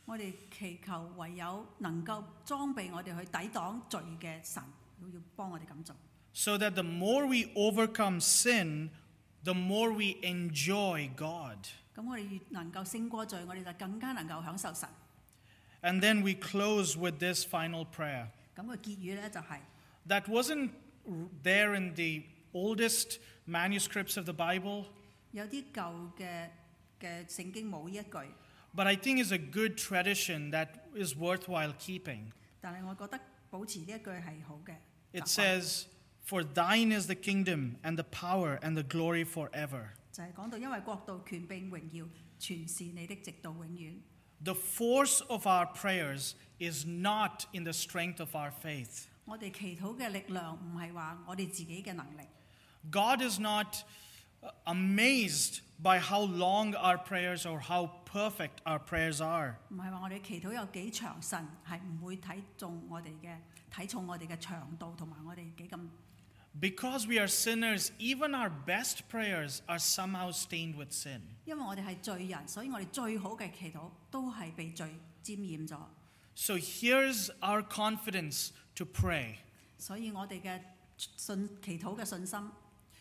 我哋祈求唯有能夠裝備我哋去抵擋罪嘅神，要幫我哋咁做。 So that the more we overcome sin, the more we enjoy God. 咁我哋越能夠勝過罪，我哋就更加能夠享受神。 And then we close with this final prayer. 咁個結語咧就係、 That wasn't there in the oldest manuscripts of the Bible, 有啲舊嘅嘅聖經冇呢一句， but I think is a good tradition that is worthwhile keeping. 但係我覺得保持呢一句係好嘅。 It 習慣 says, "For thine is the kingdom and the power and the glory forever." 就係講到因為國度、權柄、榮耀，全是你的，直到永遠。 The force of our prayers is not in the strength of our faith. 我哋祈禱嘅力量唔係話我哋自己嘅能力。 God is not uh, amazed by how long our prayers or how perfect our prayers are. 唔係話我哋祈禱有幾長，神係唔會睇重我哋嘅睇重我哋嘅長度同埋我哋幾咁。 Because we are sinners, even our best prayers are somehow stained with sin. 因為我哋係罪人，所以我哋最好嘅祈禱都係被罪沾染咗。 So here's our confidence to pray. 所以我哋嘅信祈禱嘅信心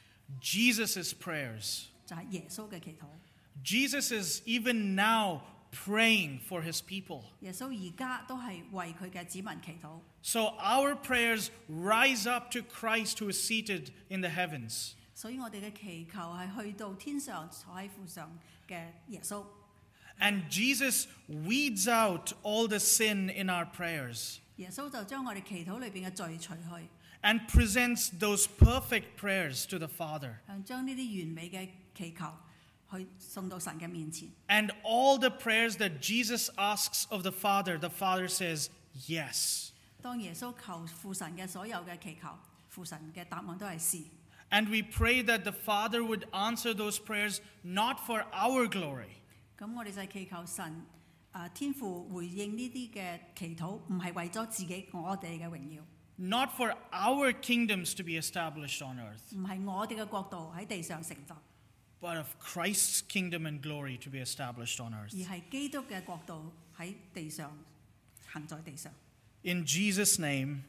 Jesus' prayers. 就係耶穌嘅祈禱。 Jesus is even now praying for his people. 耶穌而家都係為佢嘅子民祈禱。 So our prayers rise up to Christ who is seated in the heavens. 所以我哋嘅祈求係去到天上坐喺父上嘅耶穌。 And Jesus weeds out all the sin in our prayers 耶穌就將我哋祈禱裏邊嘅罪除去， and presents those perfect prayers to the Father. 向將呢啲完美嘅祈求去送到神嘅面前。 And all the prayers that Jesus asks of the Father, the Father says, yes. 當耶穌求父神嘅所有嘅祈求，父神嘅答案都係是。 And we pray that the Father would answer those prayers not for our glory, 咁我哋就係祈求神啊、天父回應呢啲嘅祈禱，唔係為咗自己我哋嘅榮耀， not for our kingdoms to be established on earth, 唔係我哋嘅國度喺地上成就， but of Christ's kingdom and glory to be established on earth. 而係基督嘅國度喺地上行在地上。 In Jesus' name,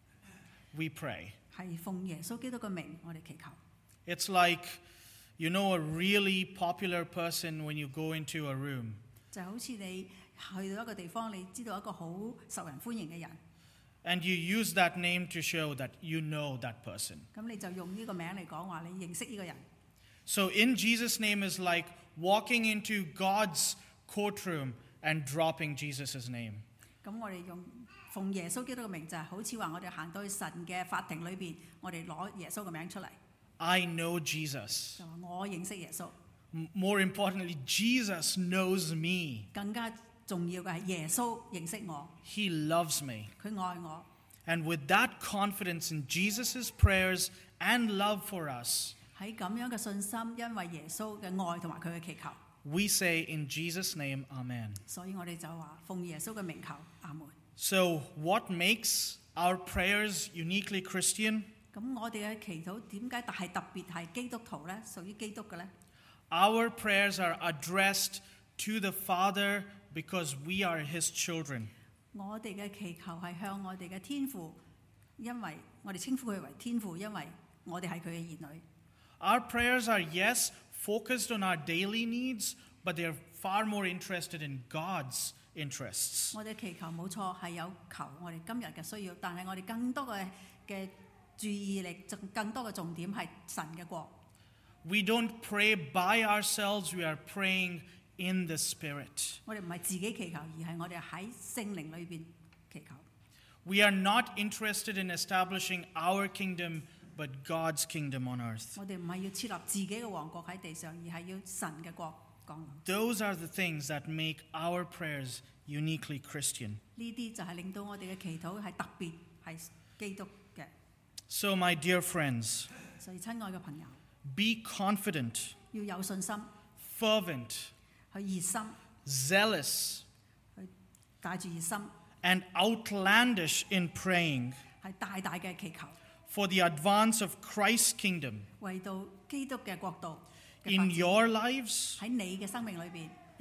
we pray. 係奉耶穌基督嘅名，我哋祈求。 It's like, you know, a really popular person when you go into a room. 就好似你去到一個地方，你知道一個好受人歡迎嘅人， And you use that name to show that you know that person. 咁你就用呢個名嚟講話你認識呢個人。 So in Jesus' name is like walking into God's courtroom and dropping Jesus' name. 咁我哋用奉耶穌基督嘅名，就係好似話我哋行到去神嘅法庭裏邊，我哋攞耶穌嘅名出嚟， I know Jesus. 就話我認識耶穌。 M- More importantly, Jesus knows me. 更加重要嘅係耶穌認識我， He loves me. 佢愛我。 And with that confidence in Jesus' prayers and love for us, 喺咁樣嘅信心，因為耶穌嘅愛同埋佢嘅祈求， we say in Jesus' name, Amen. 所以我哋就話奉耶穌嘅名求，阿門。 So what makes our prayers uniquely Christian? 咁我哋嘅祈禱點解係特別係基督徒呢？屬於基督嘅呢？ Our prayers are addressed to the Father because we are His children. 我哋嘅祈求係向我哋嘅天父，因為我哋稱呼佢為天父，因為我哋係佢嘅兒女。 Our prayers are, yes, focused on our daily needs, but they're far more interested in God's interests. 我哋祈求冇錯係有求我哋今日嘅需要，但係我哋更多嘅嘅注意力，更多嘅重點係神嘅國。 We don't pray by ourselves, we are praying in the Spirit. 我哋唔係自己祈求，而係我哋喺聖靈裏邊祈求。 We are not interested in establishing our kingdom, but God's kingdom on earth. 我哋唔係要設立自己嘅王國喺地上，而係要神嘅國降臨。 Those are the things that make our prayers uniquely Christian. 呢啲就係令到我哋嘅祈禱係特別係基督嘅。 So, my dear friends, 所以親愛嘅朋友， be confident, 要有信心， fervent, 去熱心， zealous, 去帶住熱心， and outlandish in praying 係大大嘅祈求， for the advance of Christ's kingdom 為到基督嘅國度嘅發 in 展 your lives, 喺你嘅生命裏邊，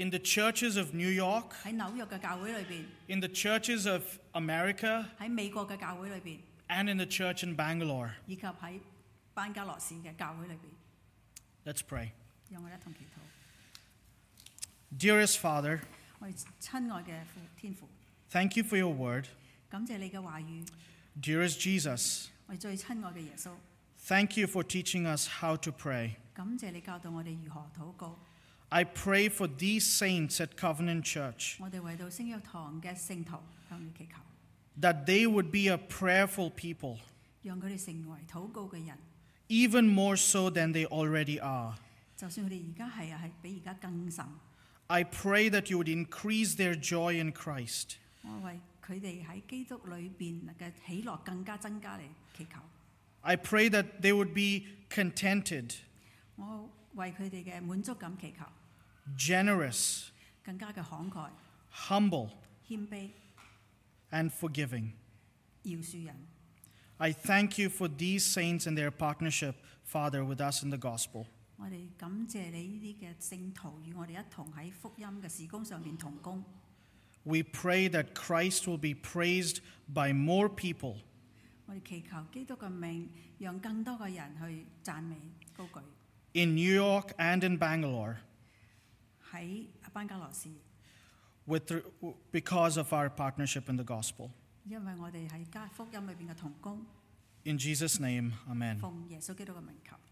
in the churches of New York, 喺紐約嘅教會裏邊， in the churches of America, 喺美國嘅教會裏邊， and in the church in Bangalore. 以及喺班加羅市嘅教會裏邊。 Let's pray. 讓我哋一同祈禱。 Dearest Father, 我哋親愛嘅父天父， thank you for your word. 感謝你嘅話語。 Dearest Jesus, 我哋最親愛嘅耶穌， thank you for teaching us how to pray. 感謝你教導我哋如何禱告。 I pray for these saints at Covenant Church, 我哋為到聖約堂嘅聖徒向你祈求， that they would be a prayerful people, 讓佢哋成為禱告嘅人。 even more so than they already are. 就算佢哋而家係啊，係比而家更甚。 I pray that you would increase their joy in Christ, 我為佢哋喺基督裏邊嘅喜樂更加增加嚟祈求。 I pray that they would be contented, 我為佢哋嘅滿足感祈求， generous, 更加嘅慷慨、 humble, 謙卑、 and forgiving. 饒恕人。 I thank you for these saints and their partnership, Father, with us in the gospel. 我哋感謝你呢啲嘅聖徒與我哋一同喺福音嘅事工上面同工。 We pray that Christ will be praised by more people, 我哋祈求基督嘅名，讓更多嘅人去讚美高舉。 in New York and in Bangalore, 喺班加羅市， with the, because of our partnership in the gospel. 因為我哋喺加福音裏邊嘅同工， In Jesus' name, amen. 奉耶穌基督嘅名求。